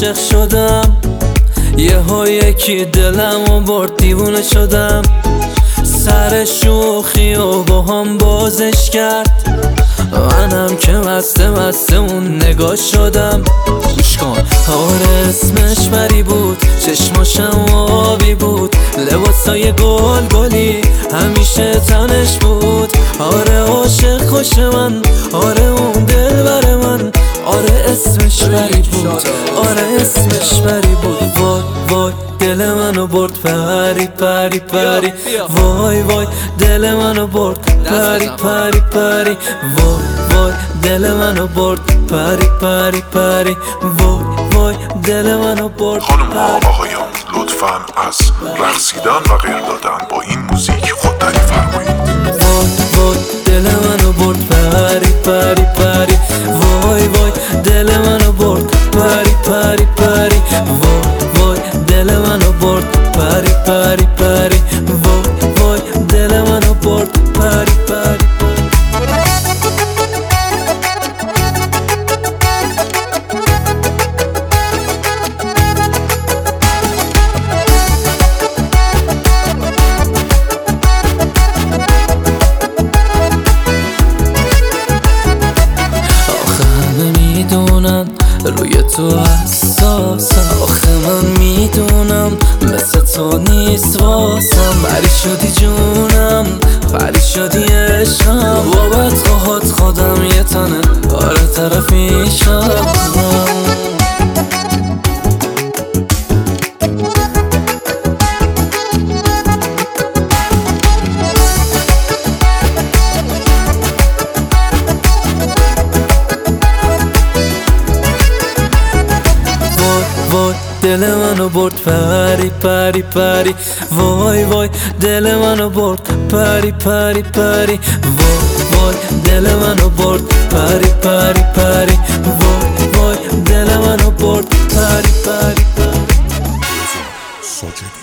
عاشق شدم، یکی دلمو برد دیوونه شدم. سر شوخی و با هم بازش کرد، منم که مست اون نگاه شدم. گوش کن آره اسمش پری بود، چشماشم آبی بود، لباسای گلی همیشه تنش بود. آره عاشق خوش من، آره اون دلبر من، آره اسمش پری بود، آره اسمش پری بود. وای وای دل منو برد پری پری پری، وای وای دل منو برد پری پری پری، وای وای دل منو برد پری پری پری، وای وای دل منو برد. خانم‌ها آقایان لطفاً از رقصیدن و غیر دادن با این موزیک خودداری فرمایید. وای وای دل منو برد پری پری پری، وای وای دل منو برد پری پری پری، وای وای دل منو برد پری پری پری، وای وای دل منو برد پری پری. روی تو حساسم، آخه من میدونم مثل تو نیست واسم. پری شدی جونم، پری شدی عشقم، بابت خودم یه تنه آره طرفیشم. وای دل منو برد پری پری پری، وای وای دل منو برد پری پری پری، وای وای دل منو برد پری پری پری، وای وای دل منو برد پری پری پری.